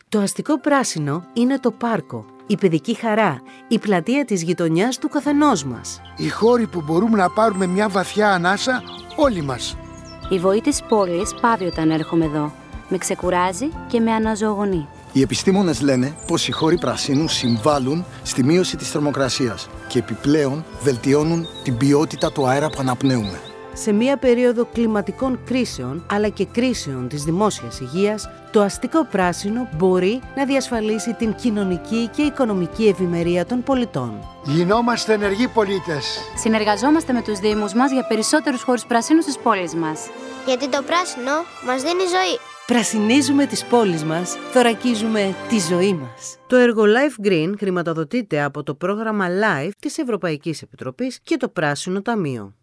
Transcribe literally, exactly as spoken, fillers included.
Το αστικό πράσινο είναι το πάρκο, η παιδική χαρά, η πλατεία της γειτονιάς του καθενός μας. Οι χώροι που μπορούμε να πάρουμε μια βαθιά ανάσα όλοι μας. Η βοή της πόλης πάβει όταν έρχομαι εδώ. Με ξεκουράζει και με αναζωογονεί. Οι επιστήμονες λένε πως οι χώροι πρασίνου συμβάλλουν στη μείωση της θερμοκρασίας και επιπλέον βελτιώνουν την ποιότητα του αέρα που αναπνέουμε. Σε μία περίοδο κλιματικών κρίσεων αλλά και κρίσεων της δημόσιας υγείας, το αστικό πράσινο μπορεί να διασφαλίσει την κοινωνική και οικονομική ευημερία των πολιτών. Γινόμαστε ενεργοί πολίτες. Συνεργαζόμαστε με τους δήμους μας για περισσότερους χώρους πρασίνου στις πόλεις μας. Γιατί το πράσινο μας δίνει ζωή. Πρασινίζουμε τις πόλεις μας, θωρακίζουμε τη ζωή μας. Το έργο Life Green χρηματοδοτείται από το πρόγραμμα LIFE της Ευρωπαϊκής Επιτροπής και το Πράσινο Ταμείο.